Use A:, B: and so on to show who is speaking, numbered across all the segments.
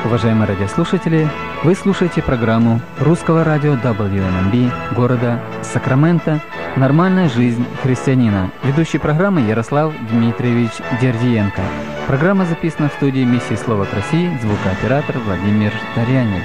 A: Уважаемые радиослушатели, вы слушаете программу русского радио WMB города Сакраменто «Нормальная жизнь христианина». Ведущий программы Ярослав Дмитриевич Дердиенко. Программа записана в студии миссии «Слово к России», звукооператор Владимир Тарьяник.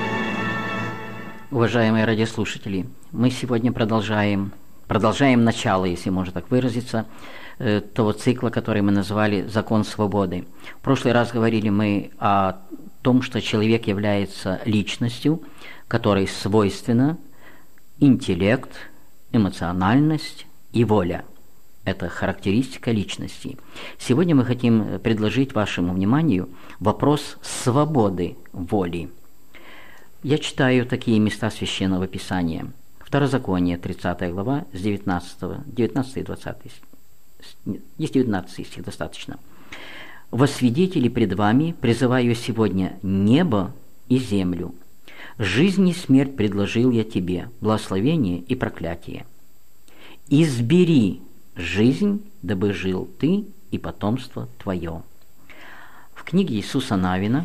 B: Уважаемые радиослушатели, мы сегодня продолжаем начало, если можно так выразиться, того цикла, который мы назвали «Закон свободы». В прошлый раз говорили мы о том, что человек является личностью, которой свойственна интеллект, эмоциональность и воля. Это характеристика личности. Сегодня мы хотим предложить вашему вниманию вопрос свободы воли. Я читаю такие места Священного Писания. Второзаконие, 30 глава, с 19 и 20. Здесь 19 стих достаточно. «Во свидетели пред вами призываю сегодня небо и землю. Жизнь и смерть предложил я тебе, благословение и проклятие. Избери жизнь, дабы жил ты и потомство твое». В книге Иисуса Навина,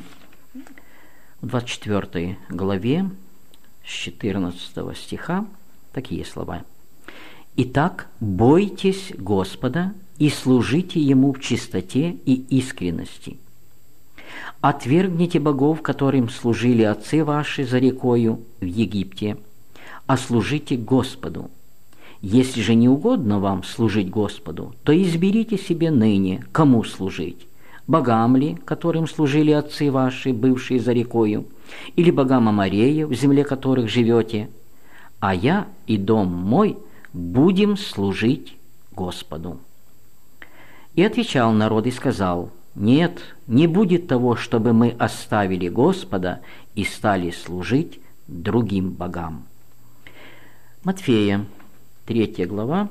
B: в 24 главе, с 14 стиха, такие слова. «Итак, бойтесь Господа и служите Ему в чистоте и искренности. Отвергните богов, которым служили отцы ваши за рекою в Египте, а служите Господу. Если же не угодно вам служить Господу, то изберите себе ныне, кому служить, богам ли, которым служили отцы ваши, бывшие за рекою, или богам Амореев, в земле которых живете, а я и дом мой будем служить Господу». И отвечал народ и сказал: «Нет, не будет того, чтобы мы оставили Господа и стали служить другим богам». Матфея, 3 глава,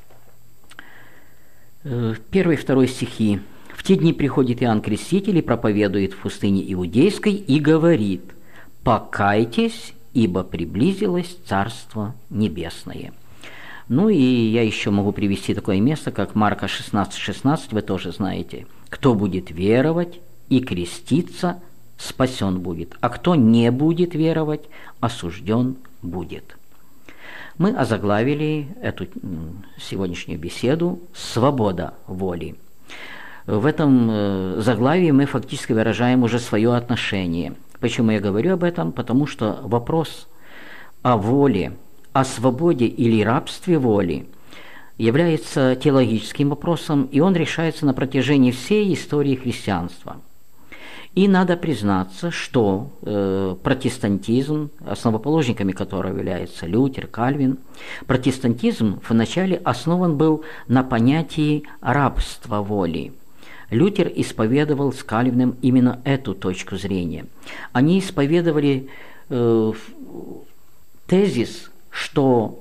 B: 1 и 2 стихи. «В те дни приходит Иоанн Креститель и проповедует в пустыне Иудейской и говорит: покайтесь, ибо приблизилось Царство Небесное». Ну и я еще могу привести такое место, как Марка 16:16, вы тоже знаете. «Кто будет веровать и креститься, спасен будет, а кто не будет веровать, осужден будет». Мы озаглавили эту сегодняшнюю беседу «Свобода воли». В этом заглавии мы фактически выражаем уже свое отношение. Почему я говорю об этом? Потому что вопрос о воле, о свободе или рабстве воли является теологическим вопросом, и он решается на протяжении всей истории христианства. И надо признаться, что протестантизм, основоположниками которого являются Лютер, Кальвин, протестантизм вначале основан был на понятии рабства воли. Лютер исповедовал с Кальвином именно эту точку зрения. Они исповедовали тезис, что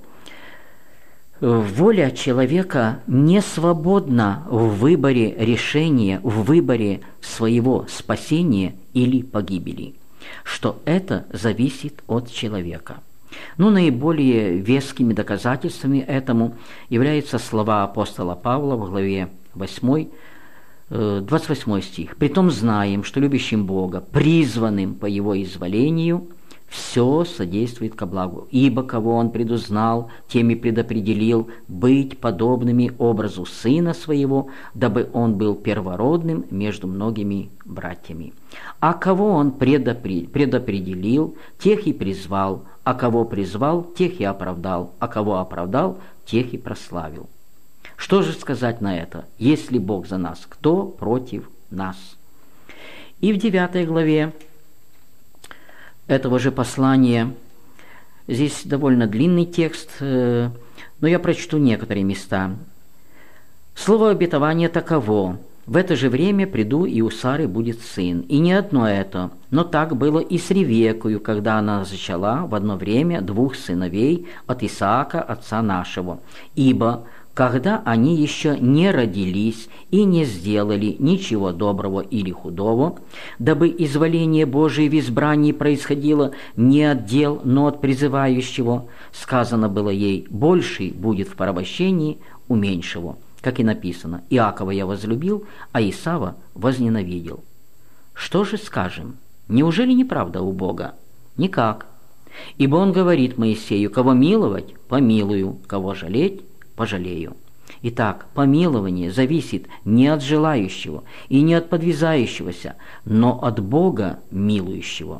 B: воля человека не свободна в выборе решения, в выборе своего спасения или погибели, что это зависит от человека. Наиболее вескими доказательствами этому являются слова апостола Павла в главе 8, 28 стих. «Притом знаем, что любящим Бога, призванным по Его изволению, все содействует ко благу, ибо кого Он предузнал, тем и предопределил быть подобными образу Сына Своего, дабы Он был первородным между многими братьями. А кого Он предопределил, тех и призвал, а кого призвал, тех и оправдал, а кого оправдал, тех и прославил». Что же сказать на это? Если Бог за нас, кто против нас? И в 9 главе этого же послания, здесь довольно длинный текст, но я прочту некоторые места. «Слово обетования таково: в это же время приду, и у Сары будет сын. И не одно это, но так было и с Ревекою, когда она зачала в одно время 2 сыновей от Исаака, отца нашего. Ибо когда они еще не родились и не сделали ничего доброго или худого, дабы изволение Божие в избрании происходило не от дел, но от призывающего, сказано было ей: больший будет в порабощении у меньшего. Как и написано: Иакова я возлюбил, а Исава возненавидел. Что же скажем? Неужели не правда у Бога? Никак. Ибо Он говорит Моисею: кого миловать, помилую, кого жалеть, пожалею. Итак, помилование зависит не от желающего и не от подвязающегося, но от Бога милующего.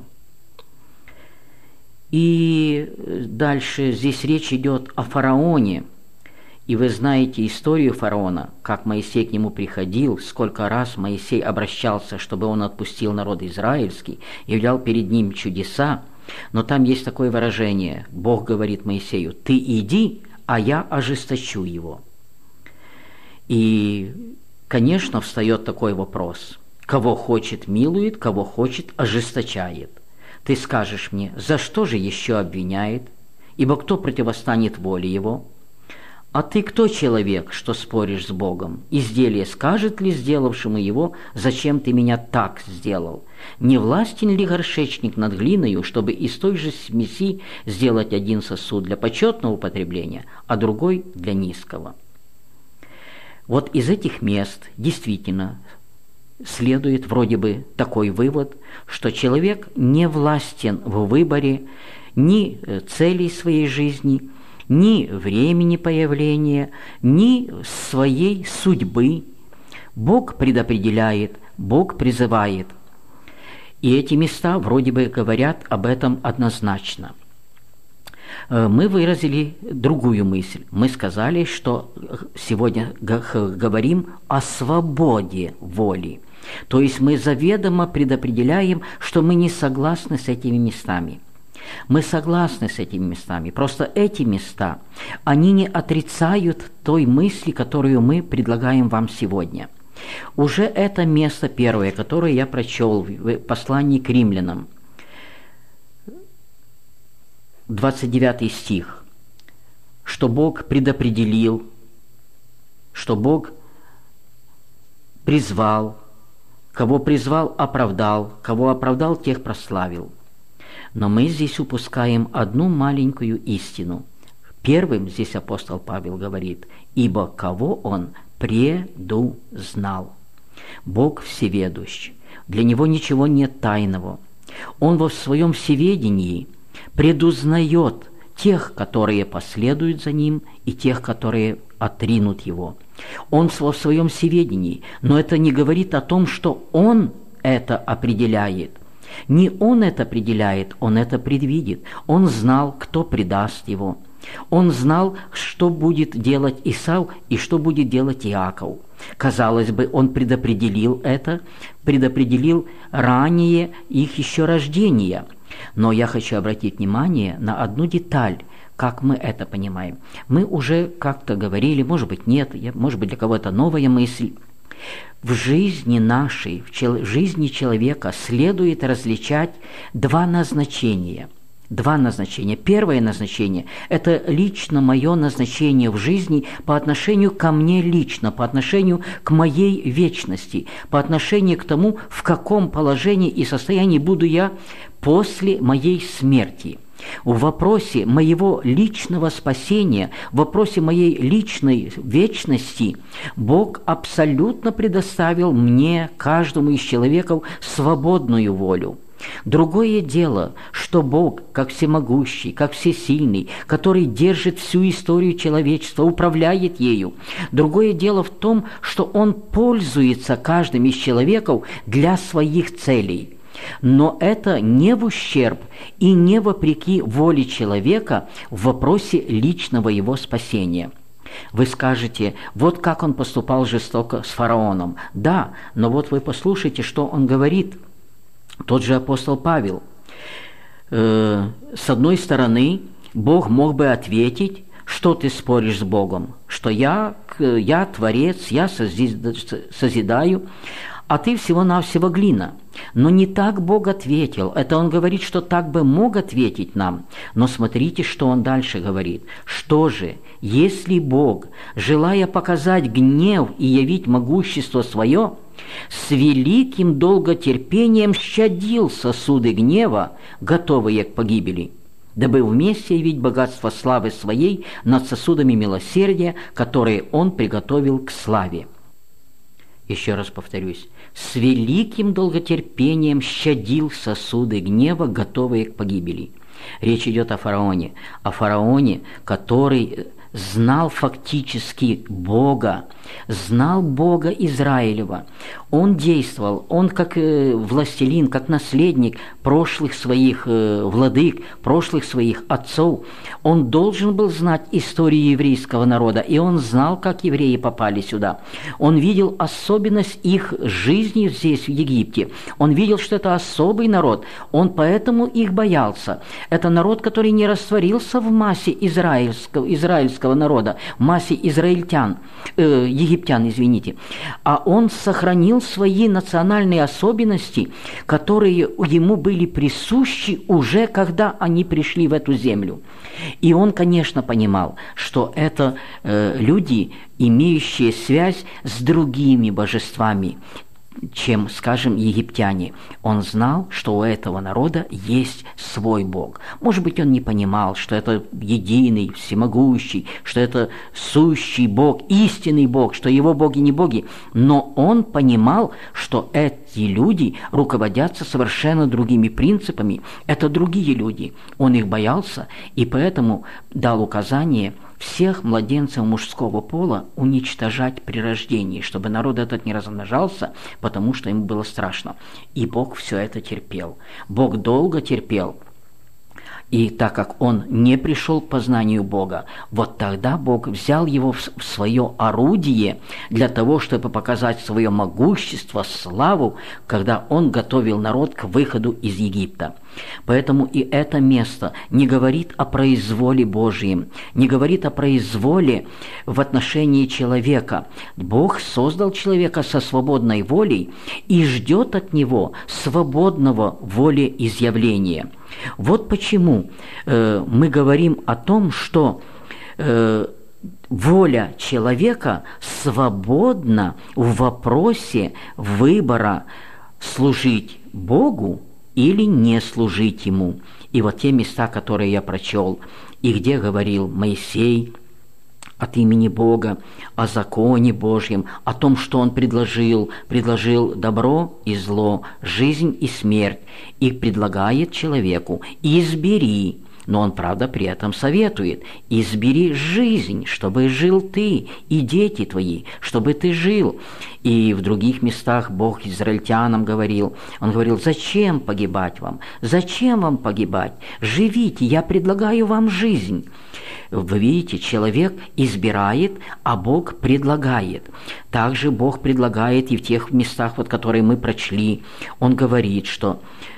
B: И дальше здесь речь идет о фараоне. И вы знаете историю фараона, как Моисей к нему приходил, сколько раз Моисей обращался, чтобы он отпустил народ израильский, являл перед ним чудеса. Но там есть такое выражение. Бог говорит Моисею: «Ты иди, а я ожесточу его». И, конечно, встает такой вопрос: кого хочет милует, кого хочет ожесточает. Ты скажешь мне: за что же еще обвиняет? Ибо кто противостанет воле его? А ты кто, человек, что споришь с Богом? Изделие скажет ли сделавшему его: зачем ты меня так сделал? Не властен ли горшечник над глиною, чтобы из той же смеси сделать один сосуд для почетного употребления, а другой для низкого? Вот из этих мест действительно следует вроде бы такой вывод, что человек не властен в выборе ни целей своей жизни, ни времени появления, ни своей судьбы. Бог предопределяет, Бог призывает. И эти места вроде бы говорят об этом однозначно. Мы выразили другую мысль. Мы сказали, что сегодня говорим о свободе воли. То есть мы заведомо предопределяем, что мы не согласны с этими местами. Мы согласны с этими местами. Просто эти места, они не отрицают той мысли, которую мы предлагаем вам сегодня. Уже это место первое, которое я прочел в послании к римлянам, 29 стих, что Бог предопределил, что Бог призвал, кого призвал, оправдал, кого оправдал, тех прославил. Но мы здесь упускаем одну маленькую истину. Первым здесь апостол Павел говорит: «Ибо кого Он предузнал». Бог всеведущ, для Него ничего нет тайного. Он во своем всеведении предузнает тех, которые последуют за Ним, и тех, которые отринут Его. Он во своем всеведении, но это не говорит о том, что Он это определяет. Не Он это определяет, Он это предвидит. Он знал, кто предаст Его. Он знал, что будет делать Исав и что будет делать Иаков. Казалось бы, Он предопределил это, предопределил ранее их еще рождения. Но я хочу обратить внимание на одну деталь, как мы это понимаем. Мы уже как-то говорили, может быть, нет, может быть, для кого-то новая мысль. В жизни нашей, в жизни человека следует различать два назначения. Два назначения. Первое назначение – это лично мое назначение в жизни по отношению ко мне лично, по отношению к моей вечности, по отношению к тому, в каком положении и состоянии буду я после моей смерти. В вопросе моего личного спасения, в вопросе моей личной вечности Бог абсолютно предоставил мне, каждому из человеков, свободную волю. Другое дело, что Бог, как всемогущий, как всесильный, который держит всю историю человечества, управляет ею. Другое дело в том, что Он пользуется каждым из человеков для своих целей. Но это не в ущерб и не вопреки воле человека в вопросе личного его спасения. Вы скажете: вот как он поступал жестоко с фараоном. Да, но вот вы послушайте, что он говорит. Тот же апостол Павел. С одной стороны, Бог мог бы ответить: что ты споришь с Богом? Что я творец, я созидаю, а ты всего-навсего глина. Но не так Бог ответил. Это Он говорит, что так бы мог ответить нам. Но смотрите, что Он дальше говорит. Что же, если Бог, желая показать гнев и явить могущество Свое, с великим долготерпением щадил сосуды гнева, готовые к погибели, дабы вместе явить богатство славы Своей над сосудами милосердия, которые Он приготовил к славе. еще раз повторюсь, с великим долготерпением щадил сосуды гнева, готовые к погибели. Речь идет о фараоне, который знал фактически Бога, знал Бога Израилева. Он действовал, он как властелин, как наследник прошлых своих владык, прошлых своих отцов. Он должен был знать историю еврейского народа, и он знал, как евреи попали сюда. Он видел особенность их жизни здесь, в Египте. Он видел, что это особый народ, он поэтому их боялся. Это народ, который не растворился в массе израильского народа, в массе египтян, а он сохранил свои национальные особенности, которые ему были присущи уже когда они пришли в эту землю. И он, конечно, понимал, что это люди, имеющие связь с другими божествами, чем, скажем, египтяне. Он знал, что у этого народа есть свой Бог. Может быть, он не понимал, что это единый, всемогущий, что это сущий Бог, истинный Бог, что его боги не боги, но он понимал, что эти люди руководятся совершенно другими принципами. Это другие люди. Он их боялся, и поэтому дал указание всех младенцев мужского пола уничтожать при рождении, чтобы народ этот не размножался, потому что ему было страшно. И Бог все это терпел. Бог долго терпел. И так как он не пришел к познанию Бога, вот тогда Бог взял его в свое орудие для того, чтобы показать свое могущество, славу, когда он готовил народ к выходу из Египта. Поэтому и это место не говорит о произволе Божьем, не говорит о произволе в отношении человека. Бог создал человека со свободной волей и ждет от него свободного волеизъявления. Вот почему мы говорим о том, что воля человека свободна в вопросе выбора служить Богу или не служить Ему. И вот те места, которые я прочел, и где говорил Моисей от имени Бога, о законе Божьем, о том, что он предложил добро и зло, жизнь и смерть, и предлагает человеку: избери. Но он, правда, при этом советует: избери жизнь, чтобы жил ты и дети твои, чтобы ты жил. И в других местах Бог израильтянам говорил, он говорил: зачем погибать вам? Зачем вам погибать? Живите, я предлагаю вам жизнь. Вы видите, человек избирает, а Бог предлагает. Также Бог предлагает и в тех местах, вот, которые мы прочли. Он говорит, что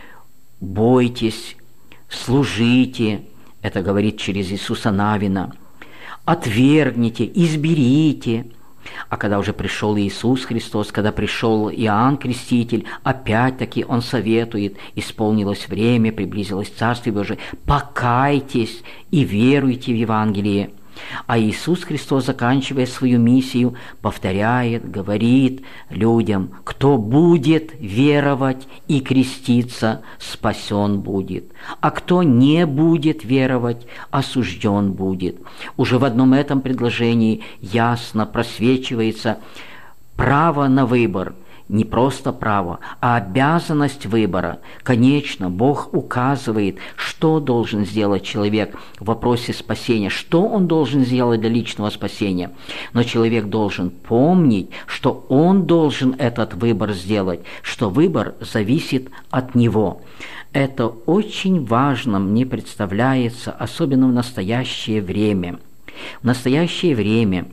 B: бойтесь, служите, это говорит через Иисуса Навина, отвергните, изберите. А когда уже пришел Иисус Христос, когда пришел Иоанн Креститель, опять-таки он советует: исполнилось время, приблизилось Царствие Божие, покайтесь и веруйте в Евангелие. А Иисус Христос, заканчивая свою миссию, повторяет, говорит людям: кто будет веровать и креститься, спасен будет, а кто не будет веровать, осужден будет. Уже в одном этом предложении ясно просвечивается право на выбор. Не просто право, а обязанность выбора. Конечно, Бог указывает, что должен сделать человек в вопросе спасения, что он должен сделать для личного спасения. Но человек должен помнить, что он должен этот выбор сделать, что выбор зависит от него. Это очень важно, мне представляется, особенно в настоящее время. В настоящее время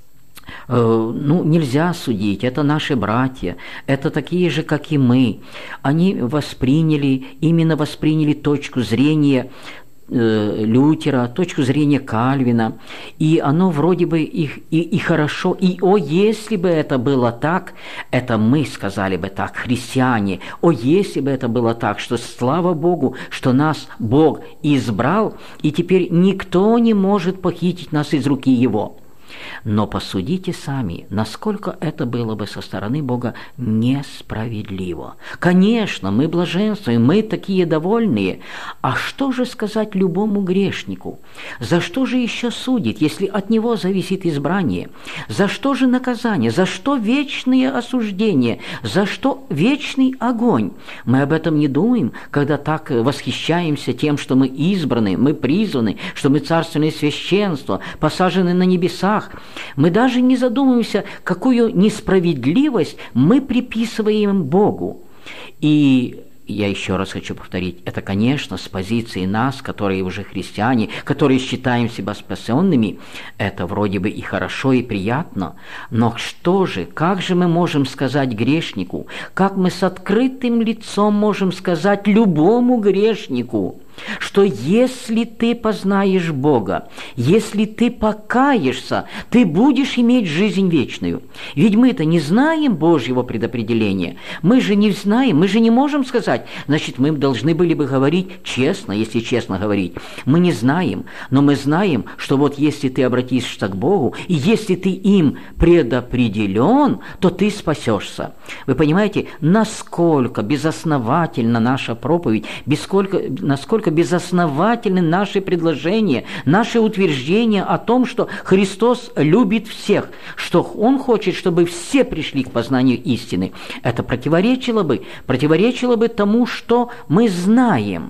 B: нельзя судить, это наши братья, это такие же, как и мы. Они именно восприняли точку зрения Лютера, точку зрения Кальвина, и оно вроде бы и хорошо, если бы это было так, это мы сказали бы так, христиане, если бы это было так, что слава Богу, что нас Бог избрал, и теперь никто не может похитить нас из руки Его. Но посудите сами, насколько это было бы со стороны Бога несправедливо. Конечно, мы блаженствуем, мы такие довольные. А что же сказать любому грешнику? За что же еще судить, если от него зависит избрание? За что же наказание? За что вечное осуждение? За что вечный огонь? Мы об этом не думаем, когда так восхищаемся тем, что мы избраны, мы призваны, что мы царственное священство, посажены на небесах. Мы даже не задумываемся, какую несправедливость мы приписываем Богу. И я еще раз хочу повторить, это, конечно, с позиции нас, которые уже христиане, которые считаем себя спасенными, это вроде бы и хорошо, и приятно. Но что же, как же мы можем сказать грешнику, как мы с открытым лицом можем сказать любому грешнику, что если ты познаешь Бога, если ты покаешься, ты будешь иметь жизнь вечную. Ведь мы-то не знаем Божьего предопределения. Мы же не знаем, мы же не можем сказать. Значит, мы должны были бы говорить честно, если честно говорить. Мы не знаем, но мы знаем, что вот если ты обратишься к Богу, и если ты им предопределен, то ты спасешься. Вы понимаете, насколько безосновательна наша проповедь, насколько безосновательны наши предложения, наши утверждения о том, что Христос любит всех, что Он хочет, чтобы все пришли к познанию истины. Это противоречило бы тому, что мы знаем.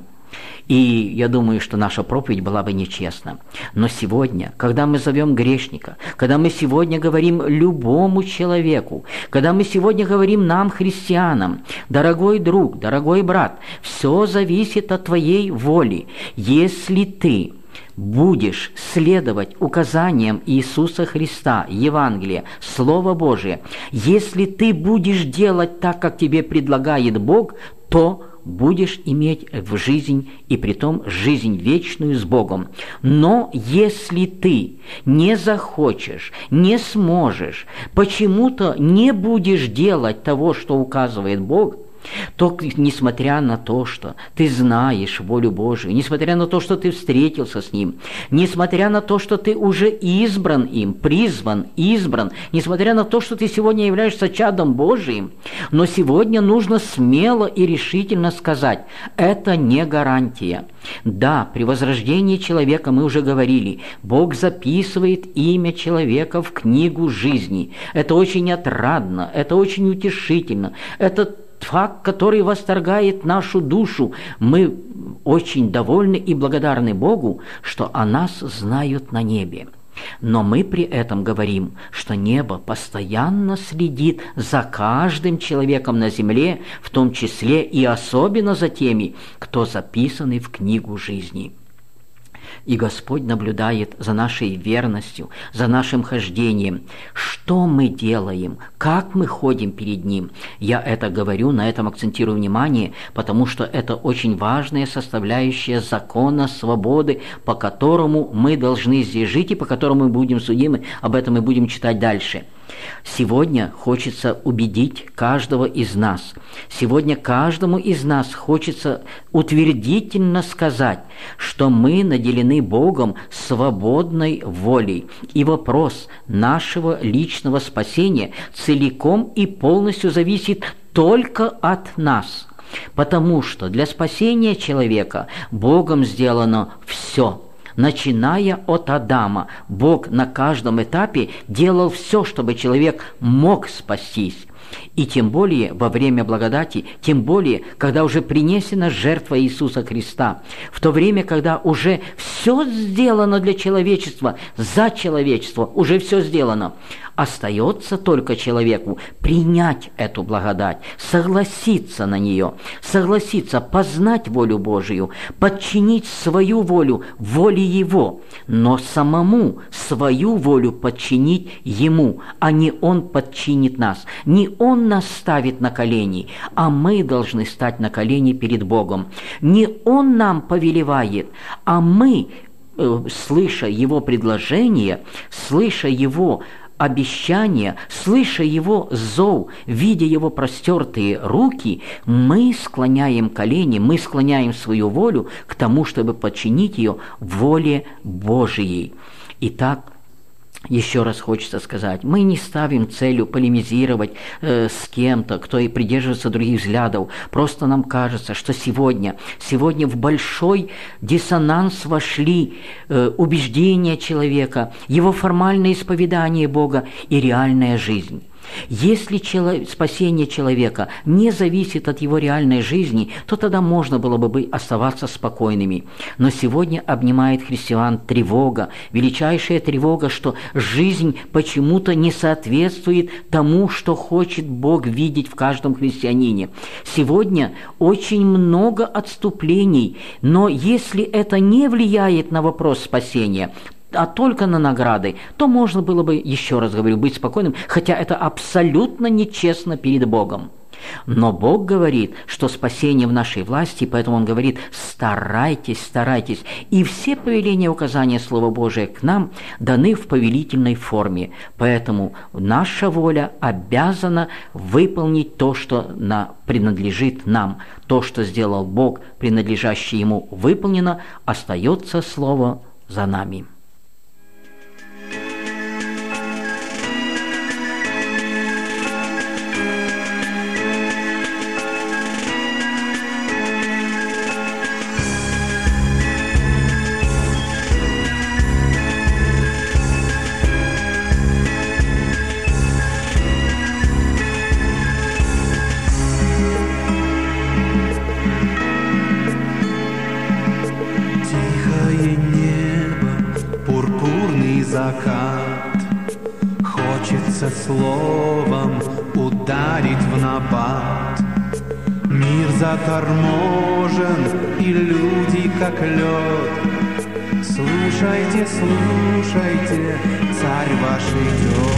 B: И я думаю, что наша проповедь была бы нечестна. Но сегодня, когда мы зовем грешника, когда мы сегодня говорим любому человеку, когда мы сегодня говорим нам, христианам, дорогой друг, дорогой брат, все зависит от твоей воли. Если ты будешь следовать указаниям Иисуса Христа, Евангелия, Слова Божие, если ты будешь делать так, как тебе предлагает Бог, то будешь иметь в жизнь, и притом жизнь вечную с Богом. Но если ты не захочешь, не сможешь, почему-то не будешь делать того, что указывает Бог, то, несмотря на то, что ты знаешь волю Божию, несмотря на то, что ты встретился с Ним, несмотря на то, что ты уже избран им, призван, избран, несмотря на то, что ты сегодня являешься чадом Божиим, но сегодня нужно смело и решительно сказать, это не гарантия. Да, при возрождении человека, мы уже говорили, Бог записывает имя человека в книгу жизни. Это очень отрадно, это очень утешительно, это факт, который восторгает нашу душу. Мы очень довольны и благодарны Богу, что о нас знают на небе. Но мы при этом говорим, что небо постоянно следит за каждым человеком на земле, в том числе и особенно за теми, кто записаны в книгу жизни. И Господь наблюдает за нашей верностью, за нашим хождением. Что мы делаем, как мы ходим перед Ним. Я это говорю, на этом акцентирую внимание, потому что это очень важная составляющая закона свободы, по которому мы должны здесь жить и по которому мы будем судимы. Об этом мы будем читать дальше. Сегодня хочется убедить каждого из нас. Сегодня каждому из нас хочется утвердительно сказать, что мы наделены Богом свободной волей. И вопрос нашего личного спасения целиком и полностью зависит только от нас. Потому что для спасения человека Богом сделано все. Начиная от Адама, Бог на каждом этапе делал все, чтобы человек мог спастись. И тем более во время благодати, тем более, когда уже принесена жертва Иисуса Христа, в то время, когда уже все сделано для человечества, за человечество, уже все сделано, остается только человеку принять эту благодать, согласиться на нее, согласиться познать волю Божию, подчинить свою волю воле Его, но самому свою волю подчинить Ему, а не Он подчинит нас, не Он нас ставит на колени, а мы должны стать на колени перед Богом. Не Он нам повелевает, а мы, слыша Его предложение, слыша Его обещания, слыша Его зов, видя Его простертые руки, мы склоняем колени, мы склоняем свою волю к тому, чтобы подчинить ее воле Божией. Итак, еще раз хочется сказать, мы не ставим целью полемизировать с кем-то, кто и придерживается других взглядов. Просто нам кажется, что сегодня в большой диссонанс вошли убеждения человека, его формальное исповедание Бога и реальная жизнь. Если спасение человека не зависит от его реальной жизни, то тогда можно было бы оставаться спокойными. Но сегодня обнимает христиан тревога, величайшая тревога, что жизнь почему-то не соответствует тому, что хочет Бог видеть в каждом христианине. Сегодня очень много отступлений, но если это не влияет на вопрос спасения, а только на награды, то можно было бы, еще раз говорю, быть спокойным, хотя это абсолютно нечестно перед Богом. Но Бог говорит, что спасение в нашей власти, поэтому Он говорит: старайтесь, старайтесь. И все повеления и указания Слова Божия к нам даны в повелительной форме. Поэтому наша воля обязана выполнить то, что принадлежит нам. То, что сделал Бог, принадлежащее Ему, выполнено, остается Слово за нами.
C: Закат. Хочется словом ударить в набат. Мир заторможен, и люди как лед. Слушайте, слушайте, царь ваш идет.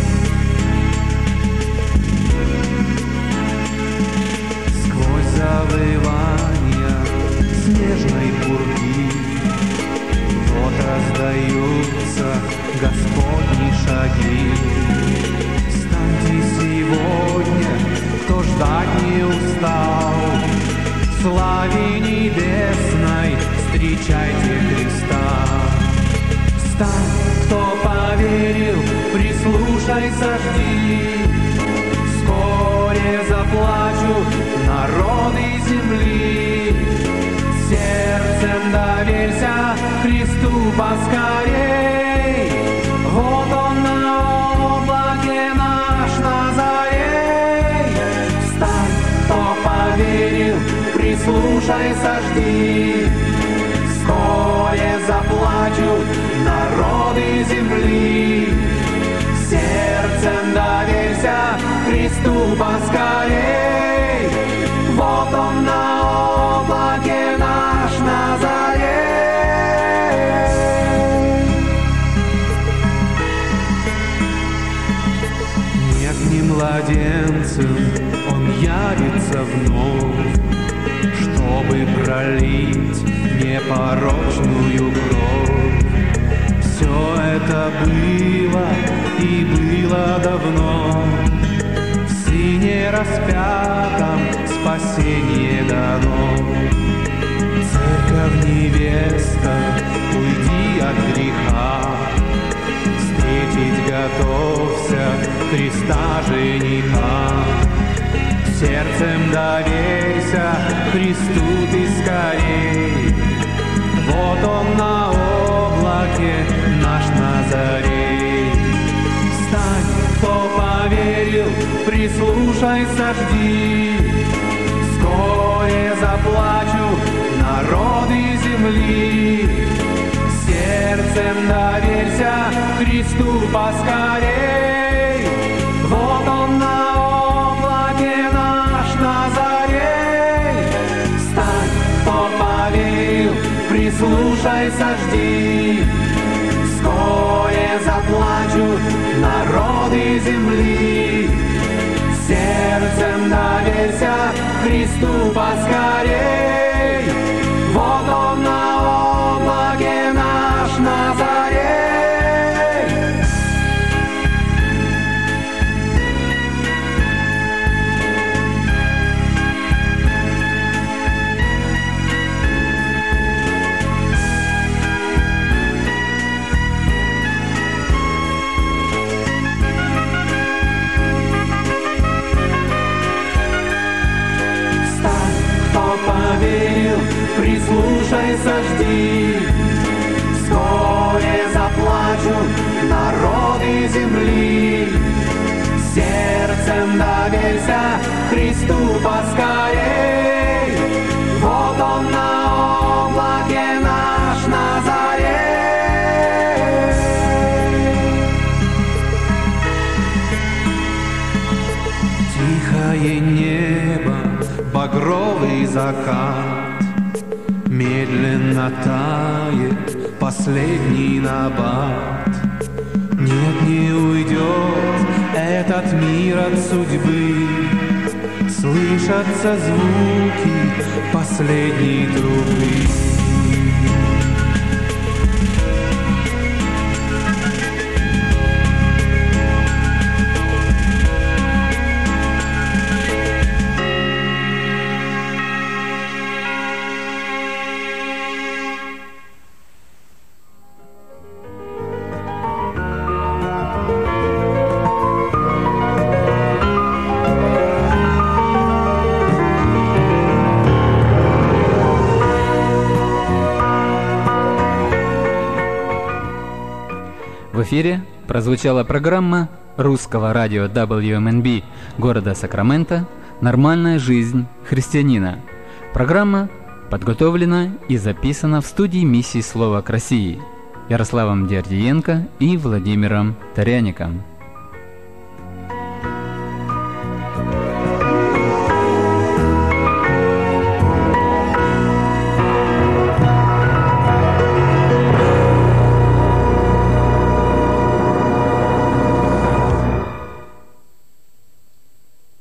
C: Сквозь завывания снежной пурги вот раздаются Господни шаги. Встаньте сегодня, кто ждать не устал, в славе небесной встречайте Христа. Встань, кто поверил, прислушайся, жди. Вскоре заплачут народы земли. Сердцем доверься Христу поскорей. Вот Он на облаке наш Назарей. Встань, кто поверил, прислушайся, жди. Вскоре заплачут народы земли. Сердцем доверься Христу поскорей. Вот Он на облаке наш Назарей. Нежным младенцем Он явится вновь, чтобы пролить непорочную кровь. Все это было и было давно. В Сыне распятом спасение дано. Церковь невеста, уйди от греха. Встретить готовься Христа жениха. Сердцем доверься Христу ты скорей. Вот Он на облаке наш Назарей. Встань, кто поверил, прислушайся, жди. Вскоре заплачут народы земли. Сердцем доверься Христу поскорей. Вот Он на облаке наш Назарей. Встань, кто поверил, прислушайся, жди. Вскоре заплачут народы земли. Сердцем доверься Христу поскорей. Вот Он на облаке наш Назарей. прислушайся, жди. Вскоре заплачут народы земли. Сердцем доверься Христу поскорей. Вот Он на облаке наш Назарей. Тихое небо, багровый закат, медленно тает последний набат. Нет, не уйдет этот мир от судьбы, слышатся звуки последней трубы.
A: В эфире прозвучала программа русского радио WMNB города Сакраменто «Нормальная жизнь христианина». Программа подготовлена и записана в студии миссии «Слово к России» Ярославом Дердиенко и Владимиром Таряником.